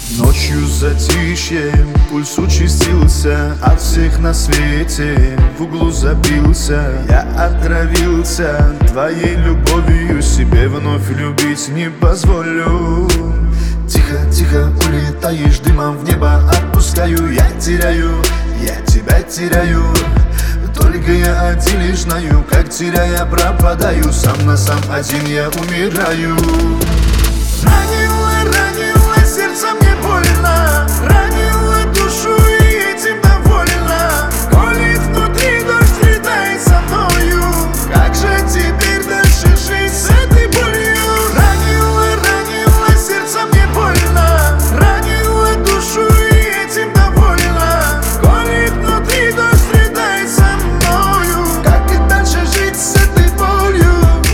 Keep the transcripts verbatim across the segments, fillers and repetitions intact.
Ночью затишьем, пульс участился, от всех на свете в углу забился. Я отравился твоей любовью, себе вновь любить не позволю. Тихо, тихо улетаешь, дымом в небо отпускаю. Я теряю, я тебя теряю. Только я один лишь знаю, как теряя пропадаю. Сам на сам один я умираю. Ранила, ранила сердце, мне больно. Ранила душу и этим довольна. Колет внутри дождь, летай со мною. Как же теперь дальше жить с этой болью? Ранила, ранила сердце, мне больно. Ранила душу и этим довольна. Колет внутри дождь, летай со мною. Как и дальше жить с этой болью?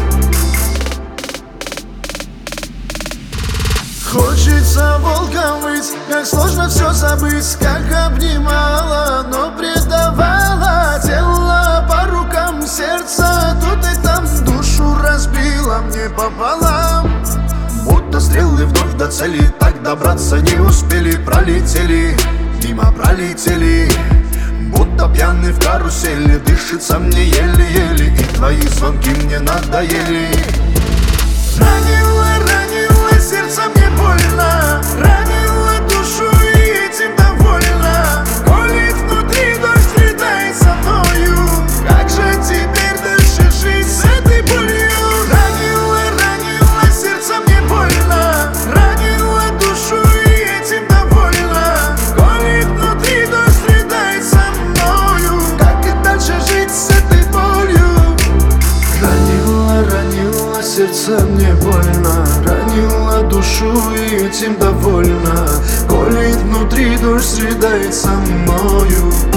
Хочется волком выть, как сложно все забыть. Как обнимала, но предавала. Тело по рукам, сердце тут и там. Душу разбила мне пополам. Будто стрелы вновь до цели, так добраться не успели. Пролетели, мимо пролетели. Будто пьяный в карусели, дышится мне еле-еле. И твои звонки мне надоели. Ранила, ранила сердце, мне больно. Ранила душу и этим довольна. Колет внутри дождь, летай со мною. Как же теперь дальше жить с этой болью? Ранила, ранила сердце, мне больно. Ранила душу и этим довольна. Колет внутри дождь, летай со мною. Как и дальше жить с этой болью? Ранила, ранила сердце, мне больно. Ранила душу и этим довольна. Колет внутри дождь, летай со мною.